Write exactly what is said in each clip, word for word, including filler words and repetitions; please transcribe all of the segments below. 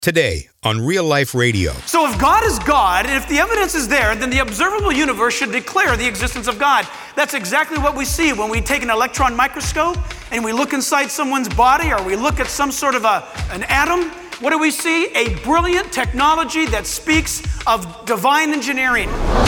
Today on Real Life Radio. So if God is God, and if the evidence is there, then the observable universe should declare the existence of God. That's exactly what we see when we take an electron microscope and we look inside someone's body, or we look at some sort of a, an atom. What do we see? A brilliant technology that speaks of divine engineering.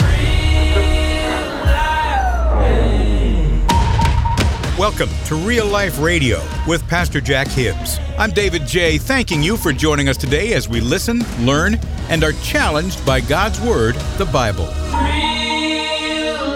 Welcome to Real Life Radio with Pastor Jack Hibbs. I'm David J., thanking you for joining us today as we listen, learn, and are challenged by God's Word, the Bible. Real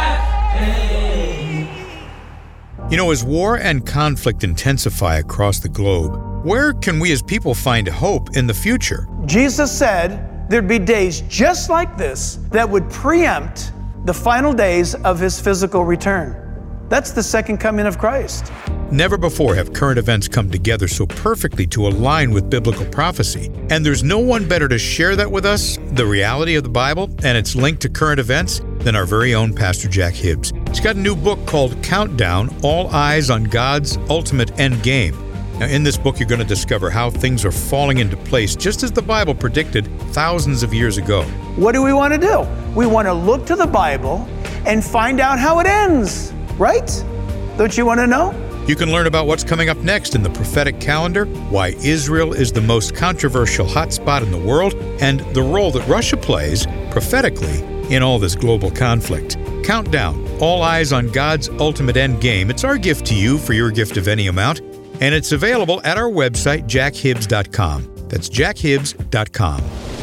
Life. You know, as war and conflict intensify across the globe, where can we as people find hope in the future? Jesus said there'd be days just like this that would preempt the final days of His physical return. That's the second coming of Christ. Never before have current events come together so perfectly to align with biblical prophecy. And there's no one better to share that with us, the reality of the Bible and its link to current events, than our very own Pastor Jack Hibbs. He's got a new book called Countdown, All Eyes on God's Ultimate End Game. Now, in this book, you're going to discover how things are falling into place, just as the Bible predicted thousands of years ago. What do we want to do? We want to look to the Bible and find out how it ends. Right? Don't you want to know? You can learn about what's coming up next in the prophetic calendar, why Israel is the most controversial hotspot in the world, and the role that Russia plays prophetically in all this global conflict. Countdown, All Eyes on God's Ultimate End Game. It's our gift to you for your gift of any amount, and it's available at our website, jack hibbs dot com. That's jack hibbs dot com.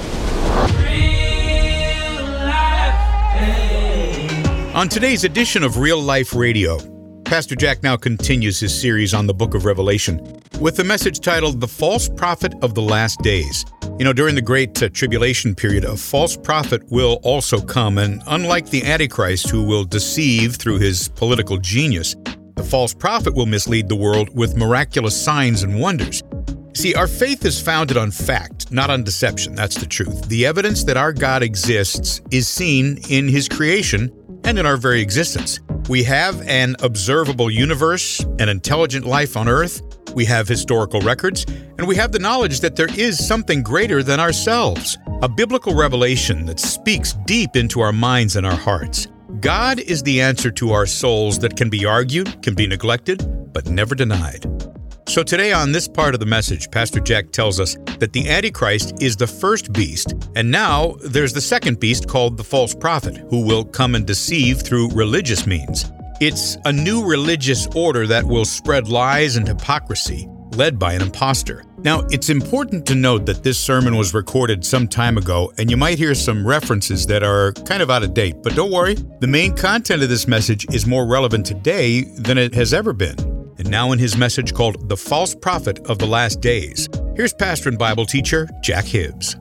On today's edition of Real Life Radio, Pastor Jack now continues his series on the book of Revelation with the message titled The False Prophet of the Last Days. You know, during the Great uh, Tribulation period, a false prophet will also come, and unlike the Antichrist, who will deceive through his political genius, the false prophet will mislead the world with miraculous signs and wonders. See, our faith is founded on fact, not on deception. That's the truth. The evidence that our God exists is seen in His creation and in our very existence. We have an observable universe, an intelligent life on earth, we have historical records, and we have the knowledge that there is something greater than ourselves, a biblical revelation that speaks deep into our minds and our hearts. God is the answer to our souls that can be argued, can be neglected, but never denied. So today on this part of the message, Pastor Jack tells us that the Antichrist is the first beast, and now there's the second beast called the false prophet, who will come and deceive through religious means. It's a new religious order that will spread lies and hypocrisy, led by an imposter. Now, it's important to note that this sermon was recorded some time ago, and you might hear some references that are kind of out of date, but don't worry, the main content of this message is more relevant today than it has ever been. And now in his message called The False Prophet of the Last Days, here's pastor and Bible teacher Jack Hibbs.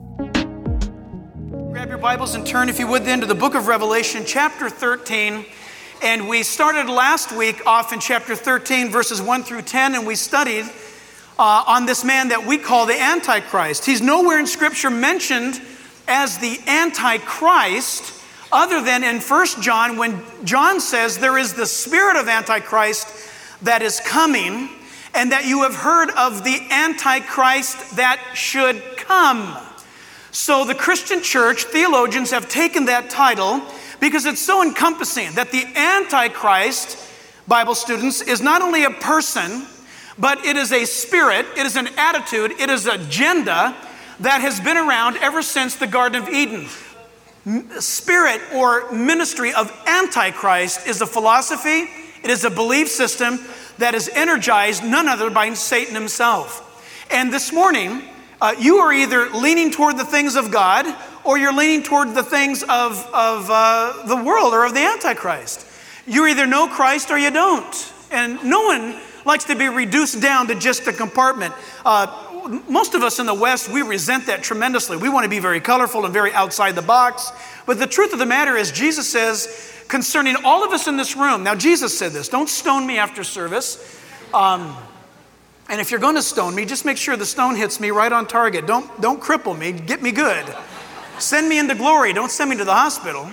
Grab your Bibles and turn, if you would, then to the book of Revelation, chapter thirteen. And we started last week off in chapter thirteen, verses one through ten, and we studied uh, on this man that we call the Antichrist. He's nowhere in Scripture mentioned as the Antichrist, other than in First John, when John says there is the spirit of Antichrist that is coming, and that you have heard of the Antichrist that should come. So the Christian church, theologians have taken that title because it's so encompassing that the Antichrist, Bible students, is not only a person, but it is a spirit, it is an attitude, it is an agenda that has been around ever since the Garden of Eden. Spirit or ministry of Antichrist is a philosophy. It is a belief system that is energized none other by Satan himself. And this morning, uh, you are either leaning toward the things of God or you're leaning toward the things of, of uh, the world or of the Antichrist. You either know Christ or you don't. And no one likes to be reduced down to just a compartment. Uh, most of us in the West, we resent that tremendously. We want to be very colorful and very outside the box. But the truth of the matter is, Jesus says, concerning all of us in this room. Now, Jesus said this, don't stone me after service. Um, and if you're going to stone me, just make sure the stone hits me right on target. Don't, don't cripple me, get me good. Send me into glory, don't send me to the hospital.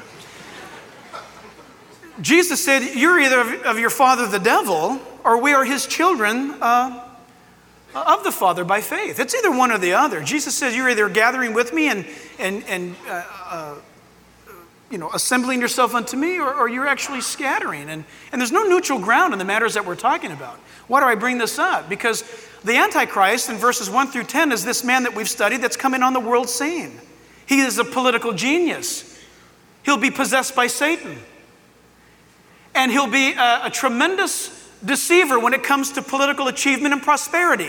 Jesus said, you're either of, of your father the devil, or we are his children uh, of the Father by faith. It's either one or the other. Jesus says you're either gathering with me and, and, and uh, uh, you know, assembling yourself unto me, or, or you're actually scattering. And, and there's no neutral ground in the matters that we're talking about. Why do I bring this up? Because the Antichrist in verses one through ten is this man that we've studied that's coming on the world scene. He is a political genius. He'll be possessed by Satan. And he'll be a, a tremendous deceiver when it comes to political achievement and prosperity.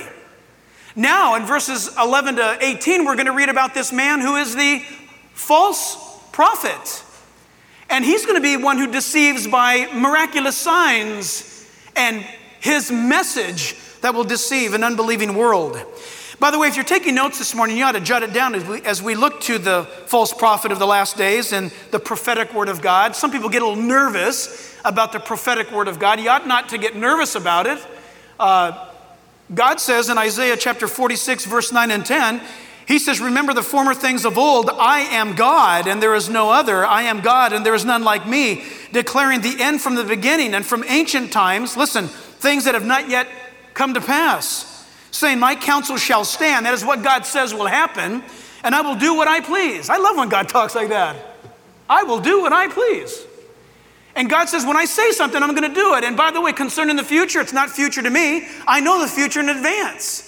Now, in verses eleven to eighteen, we're going to read about this man who is the false prophet. And he's going to be one who deceives by miraculous signs and his message that will deceive an unbelieving world. By the way, if you're taking notes this morning, you ought to jot it down as we, as we look to the false prophet of the last days and the prophetic word of God. Some people get a little nervous about the prophetic word of God. You ought not to get nervous about it. Uh, God says in Isaiah chapter forty-six, verse nine and ten, he says, remember the former things of old. I am God and there is no other. I am God and there is none like me, declaring the end from the beginning and from ancient times. Listen, things that have not yet come to pass, saying, my counsel shall stand. That is what God says will happen, and I will do what I please. I love when God talks like that. I will do what I please. And God says, when I say something, I'm going to do it. And by the way, concerning the future, it's not future to me. I know the future in advance.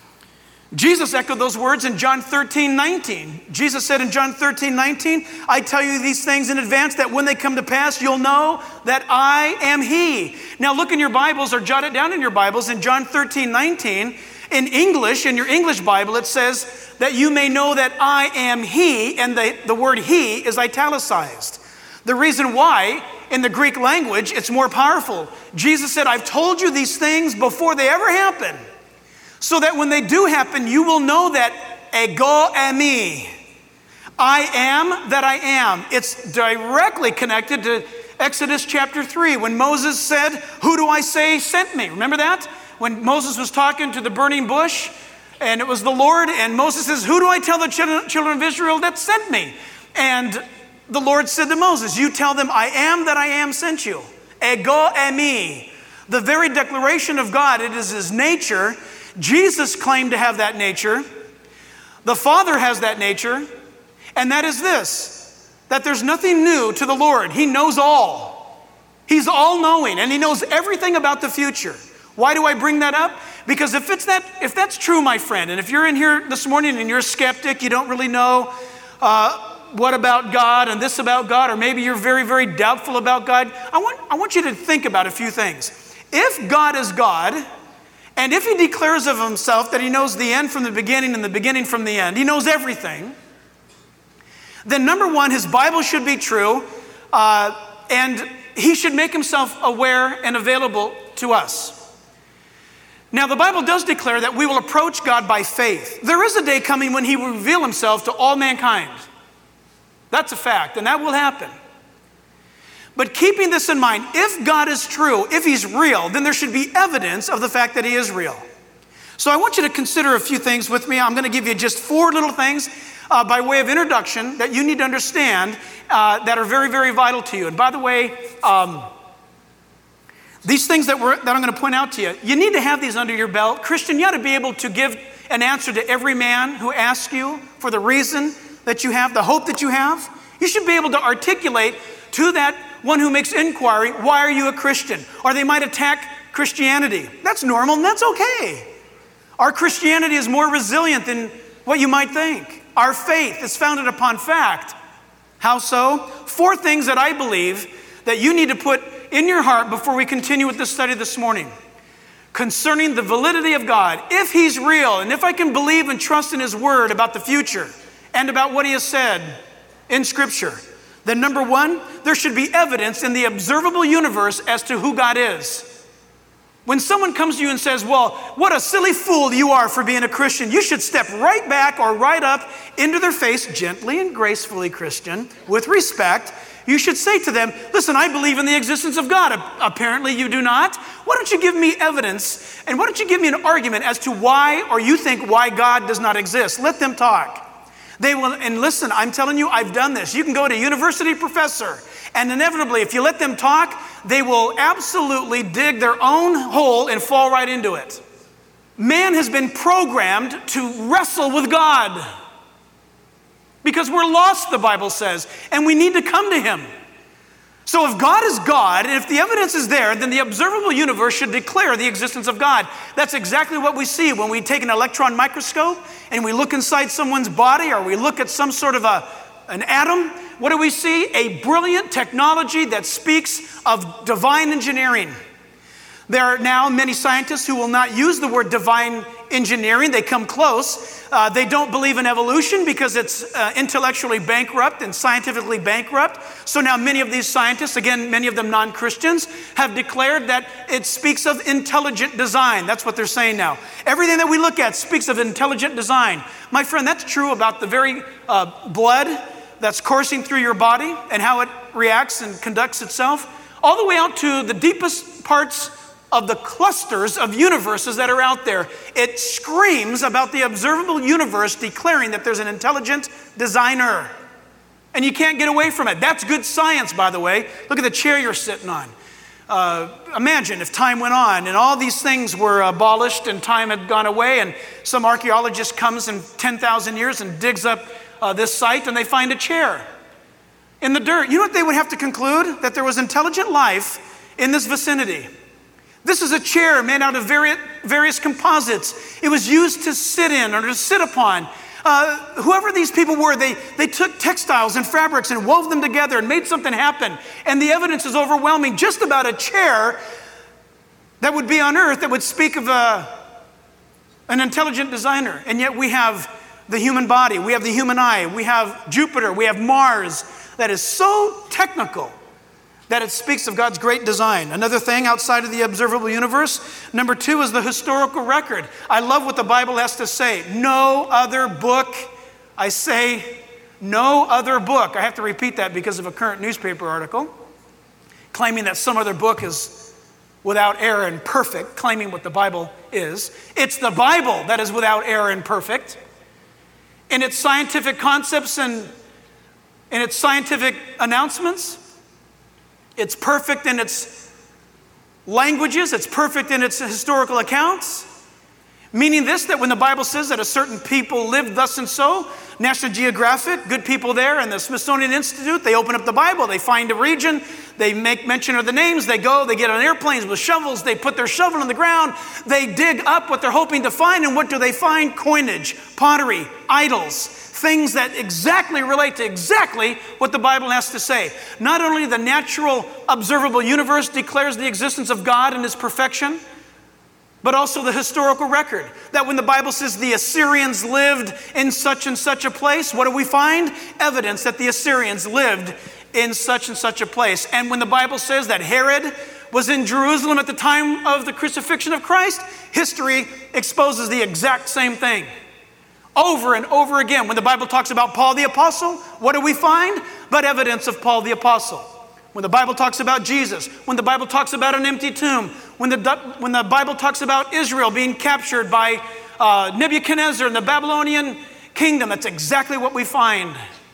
Jesus echoed those words in John thirteen nineteen. Jesus said in John thirteen nineteen, I tell you these things in advance that when they come to pass, you'll know that I am He. Now look in your Bibles, or jot it down in your Bibles, in John thirteen nineteen. In English, in your English Bible, it says that you may know that I am He, and the, the word He is italicized. The reason why, in the Greek language, it's more powerful. Jesus said, I've told you these things before they ever happen, so that when they do happen, you will know that ego eimi, I am that I am. It's directly connected to Exodus chapter three, when Moses said, who do I say sent me? Remember that? When Moses was talking to the burning bush, and it was the Lord, and Moses says, who do I tell the children of Israel that sent me? And the Lord said to Moses, you tell them, I am that I am sent you. Ego eimi. The very declaration of God, it is His nature. Jesus claimed to have that nature. The Father has that nature. And that is this, that there's nothing new to the Lord. He knows all. He's all-knowing, and He knows everything about the future. Why do I bring that up? Because if it's that, if that's true, my friend, and if you're in here this morning and you're a skeptic, you don't really know uh, what about God and this about God, or maybe you're very, very doubtful about God, I want, I want you to think about a few things. If God is God, and if He declares of Himself that He knows the end from the beginning and the beginning from the end, He knows everything, then number one, His Bible should be true, uh, and He should make Himself aware and available to us. Now, the Bible does declare that we will approach God by faith. There is a day coming when He will reveal Himself to all mankind. That's a fact, and that will happen. But keeping this in mind, if God is true, if He's real, then there should be evidence of the fact that He is real. So I want you to consider a few things with me. I'm going to give you just four little things uh, by way of introduction that you need to understand uh, that are very, very vital to you. And by the way, um, these things that, we're, that I'm going to point out to you, you need to have these under your belt. Christian, you ought to be able to give an answer to every man who asks you for the reason that you have, the hope that you have. You should be able to articulate to that one who makes inquiry, why are you a Christian? Or they might attack Christianity. That's normal and that's okay. Our Christianity is more resilient than what you might think. Our faith is founded upon fact. How so? Four things that I believe that you need to put in your heart before we continue with this study this morning. Concerning the validity of God, if He's real, and if I can believe and trust in His word about the future and about what He has said in Scripture, then number one, there should be evidence in the observable universe as to who God is. When someone comes to you and says, well, what a silly fool you are for being a Christian, you should step right back or right up into their face, gently and gracefully, Christian, with respect. You should say to them, listen, I believe in the existence of God. Apparently you do not. Why don't you give me evidence, and why don't you give me an argument as to why, or you think why God does not exist? Let them talk. They will, and listen, I'm telling you, I've done this. You can go to a university professor, and inevitably, if you let them talk, they will absolutely dig their own hole and fall right into it. man has been programmed to wrestle with God. Because we're lost, the Bible says, and we need to come to him. So if God is God, and if the evidence is there, then the observable universe should declare the existence of God. That's exactly what we see when we take an electron microscope and we look inside someone's body, or we look at some sort of a, an atom. What do we see? A brilliant technology that speaks of divine engineering. There are now many scientists who will not use the word divine engineering. They come close. Uh, they don't believe in evolution because it's uh, intellectually bankrupt and scientifically bankrupt. So now many of these scientists, again, many of them non-Christians, have declared that it speaks of intelligent design. That's what they're saying now. Everything that we look at speaks of intelligent design. My friend, that's true about the very uh, blood that's coursing through your body and how it reacts and conducts itself, all the way out to the deepest parts of the clusters of universes that are out there. It screams about the observable universe declaring that there's an intelligent designer. And you can't get away from it. That's good science, by the way. Look at the chair you're sitting on. Uh, imagine if time went on and all these things were abolished and time had gone away, and some archaeologist comes in ten thousand years and digs up uh, this site and they find a chair in the dirt. You know what they would have to conclude? That there was intelligent life in this vicinity. This is a chair made out of various, various composites. It was used to sit in or to sit upon. Uh, whoever these people were, they, they took textiles and fabrics and wove them together and made something happen. And the evidence is overwhelming just about a chair that would be on earth that would speak of a, an intelligent designer. And yet we have the human body, we have the human eye, we have Jupiter, we have Mars that is so technical that it speaks of God's great design. Another thing outside of the observable universe, number two, is the historical record. I love what the Bible has to say. No other book, I say, no other book. I have to repeat that because of a current newspaper article claiming that some other book is without error and perfect, claiming what the Bible is. It's the Bible that is without error and perfect. In its scientific concepts and in its scientific announcements, it's perfect in its languages. It's perfect in its historical accounts. Meaning this, that when the Bible says that a certain people lived thus and so, National Geographic, good people there, and the Smithsonian Institute, they open up the Bible, they find a region, they make mention of the names, they go, they get on airplanes with shovels, they put their shovel on the ground, they dig up what they're hoping to find, and what do they find? Coinage, pottery, idols, things that exactly relate to exactly what the Bible has to say. Not only the natural observable universe declares the existence of God and his perfection, but also the historical record. That when the Bible says the Assyrians lived in such and such a place, what do we find? Evidence that the Assyrians lived in such and such a place. And when the Bible says that Herod was in Jerusalem at the time of the crucifixion of Christ, history exposes the exact same thing. Over and over again, when the Bible talks about Paul the Apostle, what do we find? But evidence of Paul the Apostle. When the Bible talks about Jesus, when the Bible talks about an empty tomb, when the, when the Bible talks about Israel being captured by uh, Nebuchadnezzar and the Babylonian kingdom, that's exactly what we find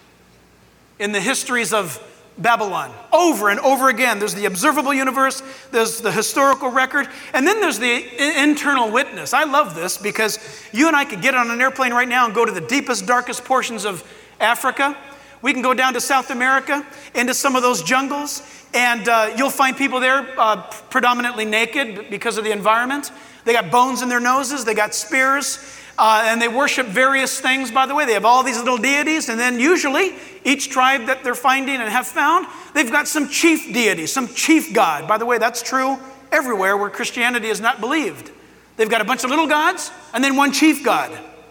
in the histories of Babylon. Over and over again, there's the observable universe, there's the historical record, and then there's the internal witness. I love this because you and I could get on an airplane right now and go to the deepest, darkest portions of Africa. We can go down to South America, into some of those jungles, and uh, you'll find people there uh, predominantly naked because of the environment. They got bones in their noses, they got spears, uh, and they worship various things, by the way. They have all these little deities, and then usually each tribe that they're finding and have found, they've got some chief deity, some chief god. By the way, that's true everywhere where Christianity is not believed. They've got a bunch of little gods, and then one chief god.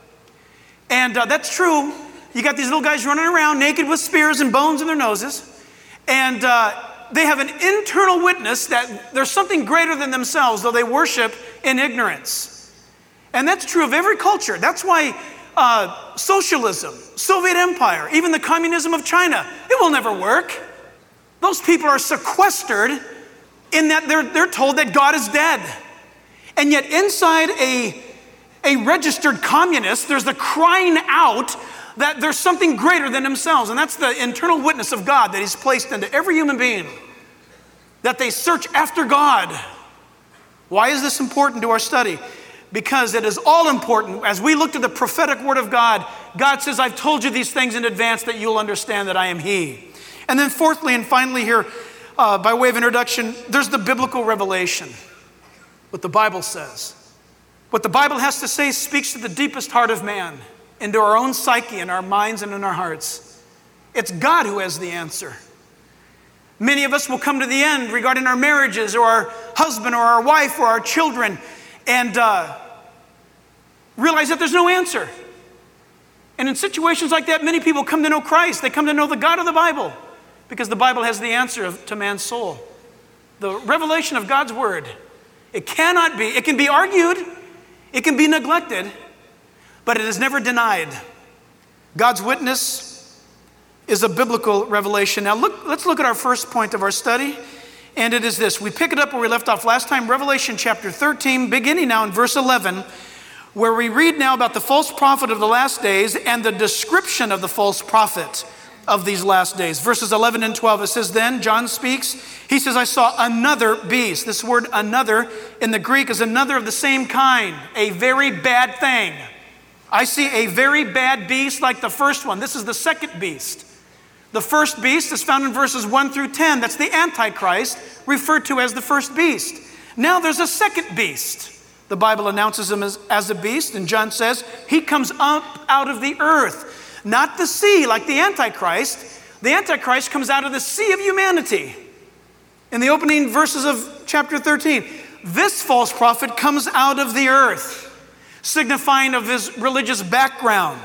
And uh, that's true. You got these little guys running around naked with spears and bones in their noses. And uh, they have an internal witness that there's something greater than themselves, though they worship in ignorance. And that's true of every culture. That's why uh, socialism, Soviet Empire, even the communism of China, it will never work. Those people are sequestered in that they're, they're told that God is dead. And yet inside a, a registered communist, there's the crying out that there's something greater than themselves, and that's the internal witness of God that he's placed into every human being, that they search after God. Why is this important to our study? because it is all important. As we look to the prophetic word of God, God says, I've told you these things in advance that you'll understand that I am He. And then fourthly and finally here, uh, by way of introduction, there's the biblical revelation, what the Bible says. What the Bible has to say speaks to the deepest heart of man, into our own psyche, in our minds and in our hearts. It's God who has the answer. Many of us will come to the end regarding our marriages or our husband or our wife or our children and uh, realize that there's no answer. And in situations like that, many people come to know Christ. They come to know the God of the Bible because the Bible has the answer to man's soul. The revelation of God's word. It cannot be, it can be argued, it can be neglected, but it is never denied. God's witness is a biblical revelation. Now look, let's look at our first point of our study, and it is this. We pick it up where we left off last time, Revelation chapter thirteen, beginning now in verse eleven, where we read now about the false prophet of the last days and the description of the false prophet of these last days. Verses eleven and twelve, it says, then John speaks. He says, I saw another beast. This word another in the Greek is another of the same kind, a very bad thing. I see a very bad beast like the first one. This is the second beast. The first beast is found in verses one through ten. That's the Antichrist, referred to as the first beast. Now there's a second beast. The Bible announces him as, as a beast, and John says he comes up out of the earth, not the sea like the Antichrist. The Antichrist comes out of the sea of humanity. In the opening verses of chapter thirteen, this false prophet comes out of the earth, signifying of his religious background.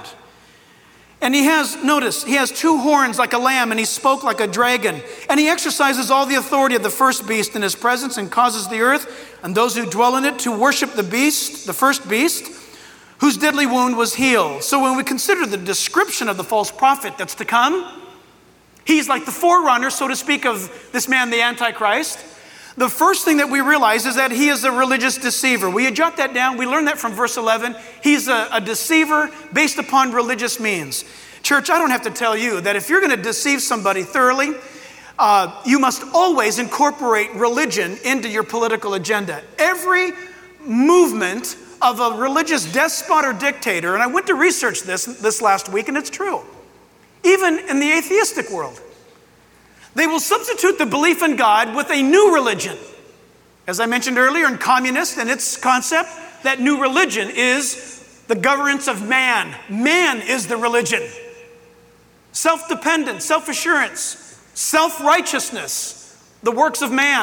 And he has, notice, he has two horns like a lamb, and he spoke like a dragon. And he exercises all the authority of the first beast in his presence and causes the earth and those who dwell in it to worship the beast, the first beast, whose deadly wound was healed. So when we consider the description of the false prophet that's to come, he's like the forerunner, so to speak, of this man, the Antichrist. The first thing that we realize is that he is a religious deceiver. We jot that down. We learn that from verse eleven. He's a, a deceiver based upon religious means. Church, I don't have to tell you that if you're going to deceive somebody thoroughly, uh, you must always incorporate religion into your political agenda. Every movement of a religious despot or dictator, and I went to research this this last week, and it's true, even in the atheistic world, they will substitute the belief in God with a new religion. As I mentioned earlier, in communist and its concept, that new religion is the governance of man. Man is the religion. Self-dependence, self-assurance, self-righteousness, the works of man.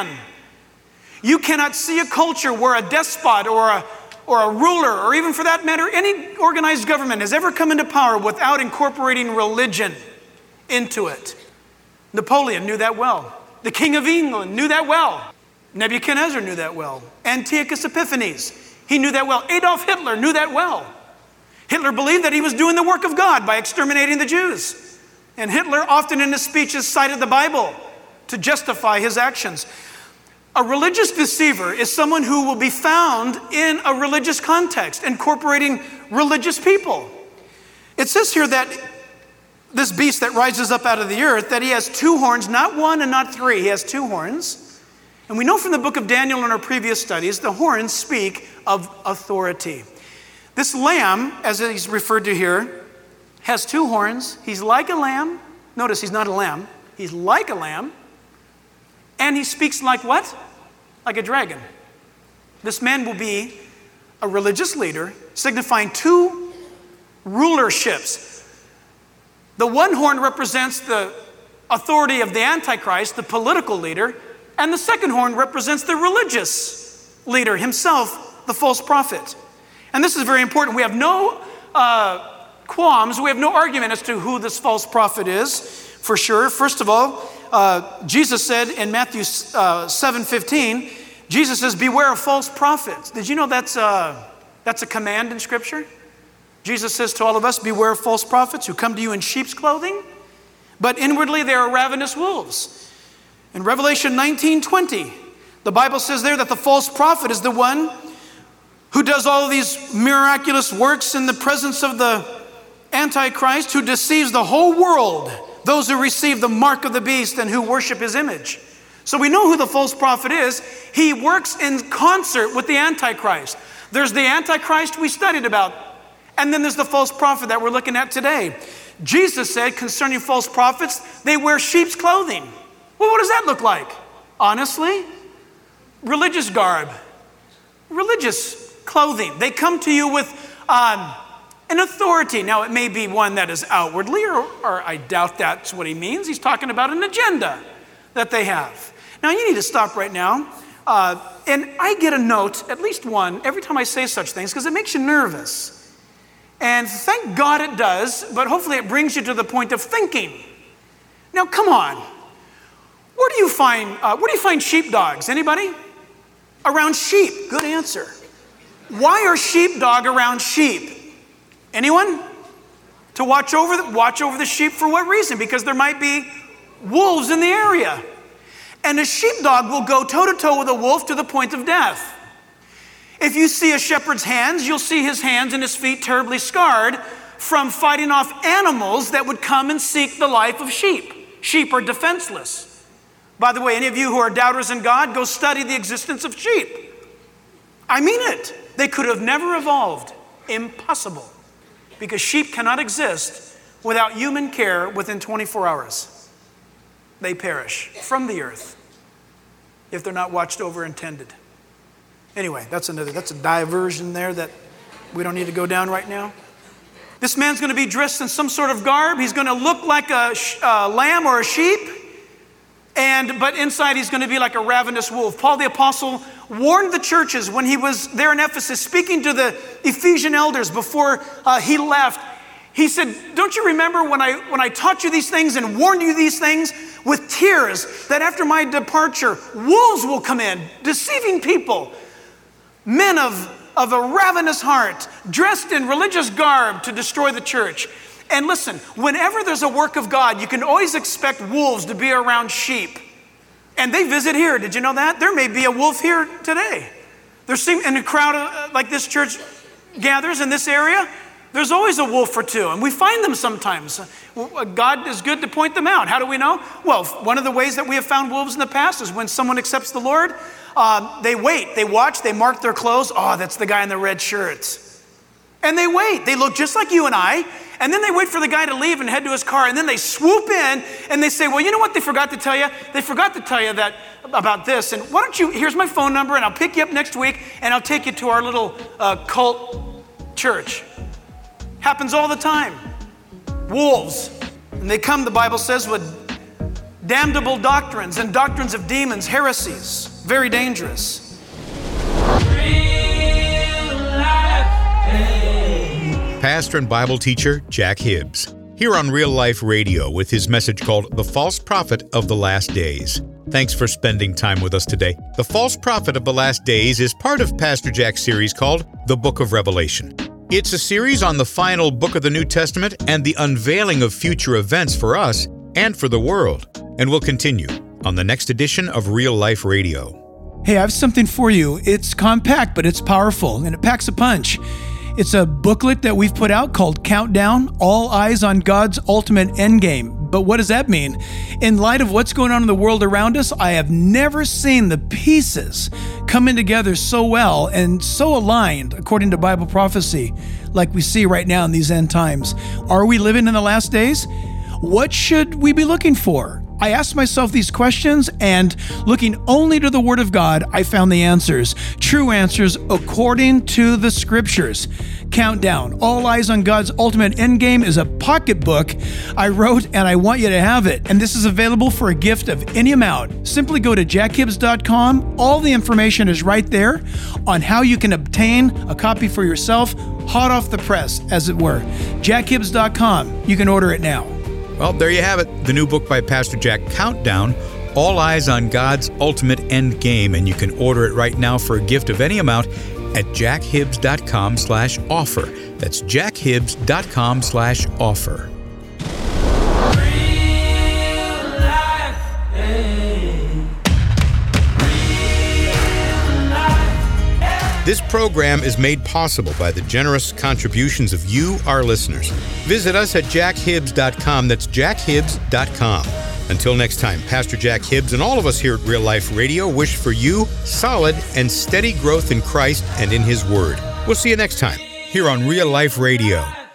You cannot see a culture where a despot or a, or a ruler, or even for that matter, any organized government has ever come into power without incorporating religion into it. Napoleon knew that well. The King of England knew that well. Nebuchadnezzar knew that well. Antiochus Epiphanes, he knew that well. Adolf Hitler knew that well. Hitler believed that he was doing the work of God by exterminating the Jews. And Hitler often in his speeches cited the Bible to justify his actions. A religious deceiver is someone who will be found in a religious context, incorporating religious people. It says here that this beast that rises up out of the earth, that he has two horns, not one and not three. He has two horns. And we know from the book of Daniel in our previous studies, the horns speak of authority. This lamb, as he's referred to here, has two horns. He's like a lamb. Notice he's not a lamb. He's like a lamb. And he speaks like what? Like a dragon. This man will be a religious leader, signifying two rulerships. The one horn represents the authority of the Antichrist, the political leader, and the second horn represents the religious leader himself, the false prophet. And this is very important. We have no uh, qualms, we have no argument as to who this false prophet is, for sure. First of all, uh, Jesus said in Matthew uh, seven fifteen, Jesus says, beware of false prophets. Did you know that's, uh, that's a command in Scripture? Jesus says to all of us, beware of false prophets who come to you in sheep's clothing, but inwardly they are ravenous wolves. In Revelation nineteen twenty, the Bible says there that the false prophet is the one who does all of these miraculous works in the presence of the Antichrist, who deceives the whole world, those who receive the mark of the beast and who worship his image. So we know who the false prophet is. He works in concert with the Antichrist. There's the Antichrist we studied about. And then there's the false prophet that we're looking at today. Jesus said concerning false prophets, they wear sheep's clothing. Well, what does that look like? Honestly, religious garb, religious clothing. They come to you with um, an authority. Now, it may be one that is outwardly, or, or I doubt that's what he means. He's talking about an agenda that they have. Now, you need to stop right now. Uh, and I get a note, at least one, every time I say such things, because it makes you nervous. And thank God it does, but hopefully it brings you to the point of thinking. Now, come on. Where do you find, uh, where do you find sheepdogs? Anybody? Around sheep. Good answer. Why are sheepdog around sheep? Anyone? To watch over the, watch over the sheep for what reason? Because there might be wolves in the area. And a sheepdog will go toe-to-toe with a wolf to the point of death. If you see a shepherd's hands, you'll see his hands and his feet terribly scarred from fighting off animals that would come and seek the life of sheep. Sheep are defenseless. By the way, any of you who are doubters in God, go study the existence of sheep. I mean it. They could have never evolved. Impossible. Because sheep cannot exist without human care within twenty-four hours. They perish from the earth if they're not watched over and tended. Anyway, that's another, that's a diversion there that we don't need to go down right now. This man's going to be dressed in some sort of garb. He's going to look like a uh, lamb or a sheep, and but inside he's going to be like a ravenous wolf. Paul the Apostle warned the churches when he was there in Ephesus, speaking to the Ephesian elders before uh, he left. He said, don't you remember when I when I taught you these things and warned you these things with tears, that after my departure, wolves will come in, deceiving people. Men of, of a ravenous heart, dressed in religious garb to destroy the church. And listen, whenever there's a work of God, you can always expect wolves to be around sheep. And they visit here. Did you know that? There may be a wolf here today. There's in a crowd uh, like this church gathers in this area, there's always a wolf or two, and we find them sometimes. God is good to point them out. How do we know? Well, one of the ways that we have found wolves in the past is when someone accepts the Lord, uh, they wait, they watch, they mark their clothes. Oh, that's the guy in the red shirts. And they wait. They look just like you and I, and then they wait for the guy to leave and head to his car, and then they swoop in, and they say, well, you know what they forgot to tell you? They forgot to tell you that about this, and why don't you, here's my phone number, and I'll pick you up next week, and I'll take you to our little uh, cult church. Happens all the time. Wolves. And they come, the Bible says, with damnable doctrines and doctrines of demons, heresies. Very dangerous. Pastor and Bible teacher Jack Hibbs, here on Real Life Radio with his message called The False Prophet of the Last Days. Thanks for spending time with us today. The False Prophet of the Last Days is part of Pastor Jack's series called The Book of Revelation. It's a series on the final book of the New Testament and the unveiling of future events for us and for the world. And we'll continue on the next edition of Real Life Radio. Hey, I have something for you. It's compact, but it's powerful, and it packs a punch. It's a booklet that we've put out called Countdown, All Eyes on God's Ultimate Endgame. But what does that mean? In light of what's going on in the world around us, I have never seen the pieces coming together so well and so aligned according to Bible prophecy like we see right now in these end times. Are we living in the last days? What should we be looking for? I asked myself these questions, and looking only to the Word of God, I found the answers. True answers according to the Scriptures. Countdown, All Eyes on God's Ultimate Endgame is a pocketbook I wrote, and I want you to have it. And this is available for a gift of any amount. Simply go to jack hibbs dot com. All the information is right there on how you can obtain a copy for yourself, hot off the press, as it were. jack hibbs dot com. You can order it now. Well, there you have it, the new book by Pastor Jack, Countdown, All Eyes on God's Ultimate End Game, and you can order it right now for a gift of any amount at jack hibbs dot com slash offer. That's jack hibbs dot com slash offer. This program is made possible by the generous contributions of you, our listeners. Visit us at jack hibbs dot com. That's jack hibbs dot com. Until next time, Pastor Jack Hibbs and all of us here at Real Life Radio wish for you solid and steady growth in Christ and in His Word. We'll see you next time here on Real Life Radio.